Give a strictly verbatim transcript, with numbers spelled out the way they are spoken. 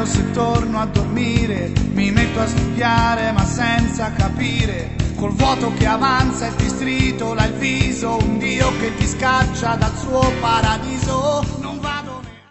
se torno a dormire, mi metto a studiare ma senza capire, col vuoto che avanza e ti stritola il viso, un Dio che ti scaccia dal suo paradiso. Non va